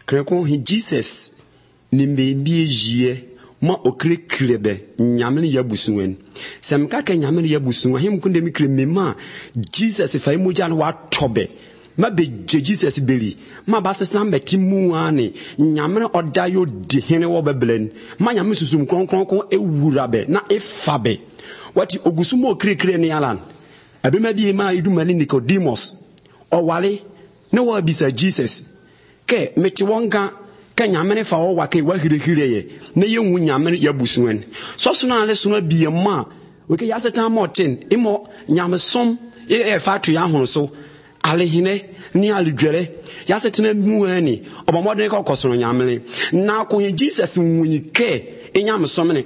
Kreko hi Jesus ni mbembi ejie ma okre krebe nyamene yabusuwen. Semka ke nyamene yabusuwen him kunde mi kre mema Jesus fa imoja no wa tobe. Ma be Jesus beli ma ba sesam beti mu ane nyamene odayo de hene wo beblen ma nyame susum kronkron ewurabe na efabe wati ogusumo okre ne yalan abema bi ma idumani Nicodemus owale ne wa bisa Jesus ke meti wonka ke nyamene fa wo wake wa hirehireye ne yenwu nyamene yabusuwen so so na ale so na bi ma we ke yasetan motin imo nyamesom e fa to ya hono so alehine ni alidwere yasetena muani obomodene ka kosono nyamene na konye Jesus nwike enyamesomene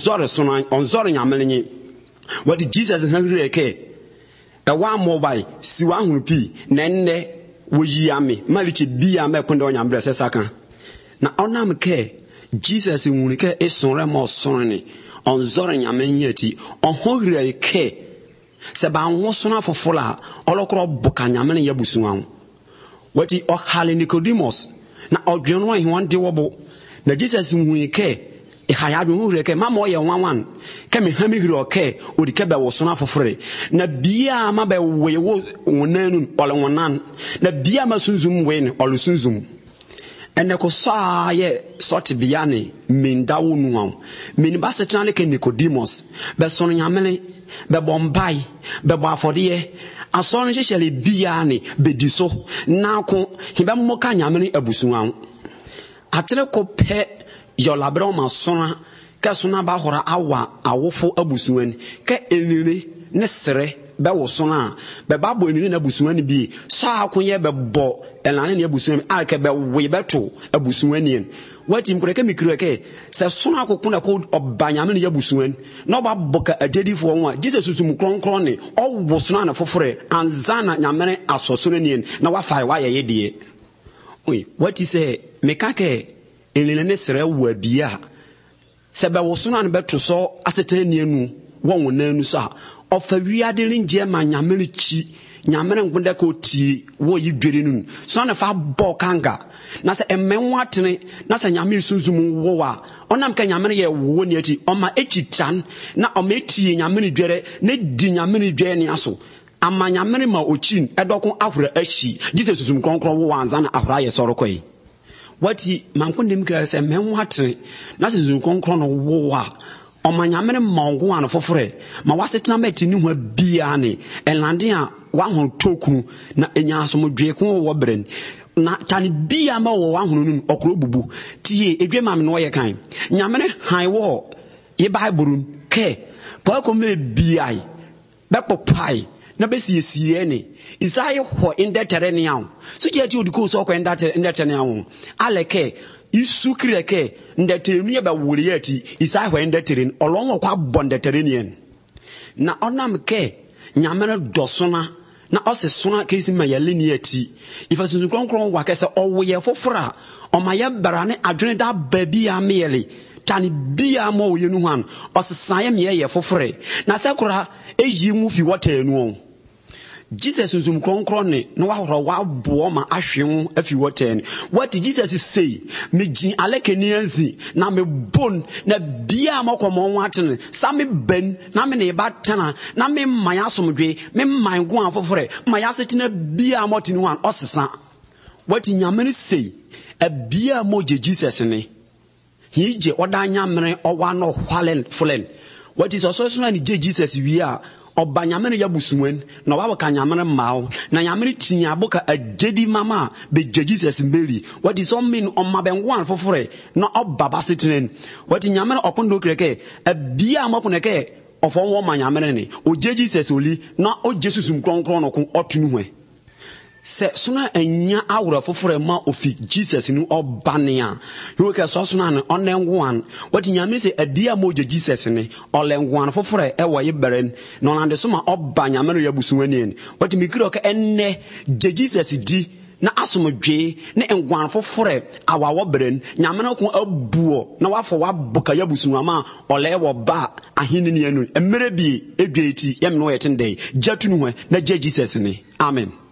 onzore nyamene nyi what Jesus hangre ke ewa mobile siwa hunu pi na nne woyiame maliche bia mekwende onyambre sesaka na onam ke Jesus nwunike esonre mo sonne onzore nyamene ati ohogre ke seba nwosona fofola olokro bukanyamene yabusuwan wati ohale Nicodemus na odweno he wan de wobo na Jesus nwunike e hayadu hureke mama ye wanwan ke me hami hiro ke odike be wosona fofore na bia ma be wewo wonanu ole wonan na bia ma sunzum we ne ole sunzum ene ko sa ye sort bia ne mindawo nuwan min ba setan ke Nicodemus be sono nyamene be bombai be bo afode asɔre hyehyɛle bia ne bediso na ko hiba mmoka nyamene abusuwan atere ko pɛ yolabro masona ka sona ba hora awa awofo abusuwan ka enire ne sere be wosona be babo enire na abusuwan bi so akoye be bo elane ne abusuwan alke be we beto abusuwan yen wati mkureke mikireke se sona akokuna ko obanyame ne yabusuwan na oba boka adedifo won Jesus susum kronkron ne owosona na fofore anzana nyamene asosoro nien na wafa wa yeyedie oi wati se mekake elene ne sere wa bia se be wosona ne beto so asetanienu won wonanu so ofa wiade linje ma nyamene chi nyamene ngunde ko tie wo yidwere nu so na fa bokanga na se emmenwatene na se nyame sunzum wo wa onam ka nyame ye wo ne ati oma echitan na oma etie nyame dwere ne di nyame dwere ne aso ama nyame ma ochin edokon ahura achi Jesus susum konkron wo wanza na ahura ye sorokoi wati mankonde mikira se emmenwatene na se susum konkron wo wa oma nyame ma ngo an fofore ma wasetena meti ni ho bia ne elande a wa hon toku na enyasom dwe ko wo bren na tani bia ma wo wa hon nu okro bubu tie edwema me no ye kan nyamene han wo ye bible ke pa ko me biai be popai na be siesie ne isai ho indeterenian so je ti odiko so ko indeterenian aleke isu kireke ndetenu ye ba wuri ati isai ho indeteren olonwo kwa bondeterenian na onam ke nyamene dosona na osesona kesi mayale ni ati ifa sunsun kronkron wa kese owoye fofora o maye barane adwene da babi amele tani bia mo oye nu han osesan ye meye fofore na sekora eyi mu fi wotanu Jesus sunsun kronkron ne no wa horo wa bo ma ahwe afi wotan what did Jesus say me jin alekeni anzi na me bon na bia makomo watene sa me ben na me ne ba tana na me man asomdwe me man go afofore ma yasetina bia motini wan osesa what nyamene say a bia mo Jesus ne hije odanya mene owa no hwalen fulen what is also so na Jesus wi a obanyamene yabusuwen na wa ka nyamene mawo na nyamene tinya aboka agedi mama be Jesus mbeli what is all mean on mabenwan fofore na obaba setinen what nyamene opondo kreke abia amakuneke ofon wo manyamene ne o Jesus oli na o Jesus mkronkron no ko otunu hwe se suna anya awura fofore ma ofi Jesus nu obania you ka so suna ne onenwan what nyame se adia mo Jesus ne olenwan fofore e wo yeberen no nande so ma obanya mere yabusuwani ne what mikiro ka enne Jesus di na asomdwe ne engwan fofore awawo beren nyame na ko abuo na wafo waboka yabusuwama ole wo ba ahini ne anu emere bi edweti yem no yetende jatunu hwe na Jesus ne amen.